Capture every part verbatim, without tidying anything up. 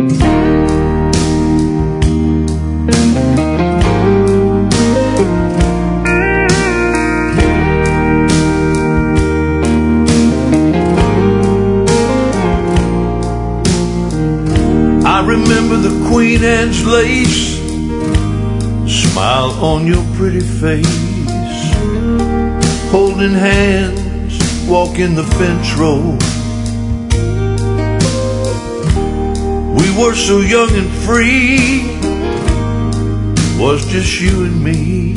I remember the Queen Anne's lace, smile on your pretty face, holding hands, walking the fence row. We were so young and free, it was just you and me,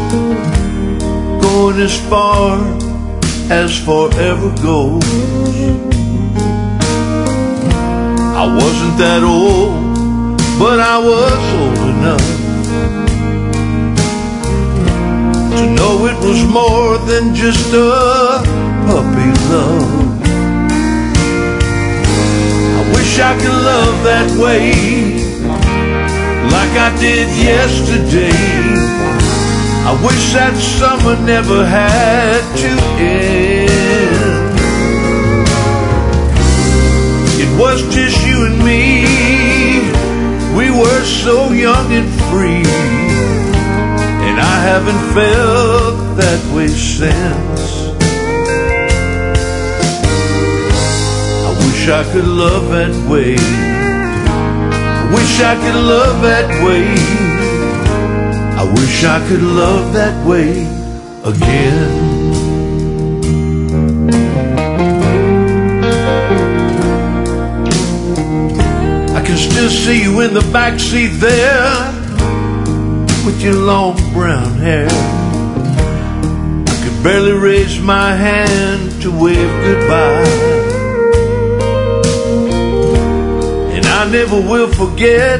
going as far as forever goes. I wasn't that old, but I was old enough to know it was more than just a puppy love. I wish I could love that way, like I did yesterday. I wish that summer never had to end. It was just you and me, we were so young and free, and I haven't felt that way since. I wish I could love that way, I wish I could love that way, I wish I could love that way again. I can still see you in the backseat there, with your long brown hair. I could barely raise my hand to wave goodbye, and I never will forget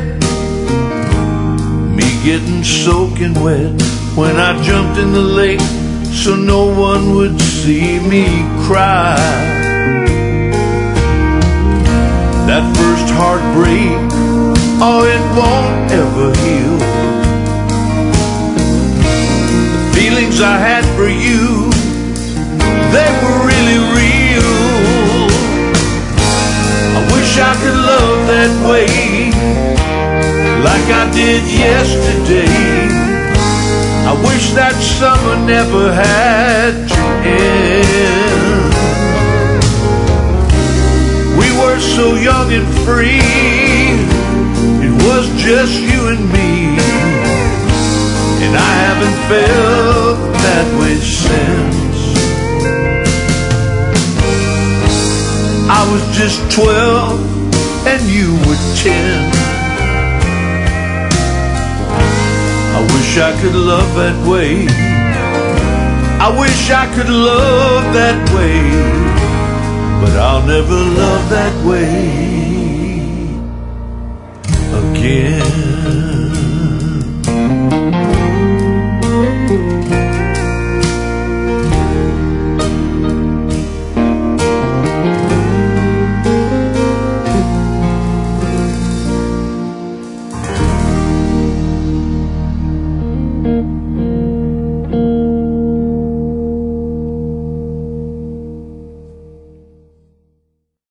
me getting soaking wet when I jumped in the lake so no one would see me cry. That first heartbreak, oh, it won't ever heal. The feelings I had for you, they were really real. I wish I could love that way, like I did yesterday. I wish that summer never had to end. We were so young and free, it was just you and me, and I haven't felt that way since. I was just twelve and you were ten. I wish I could love that way, I wish I could love that way, but I'll never love that way again.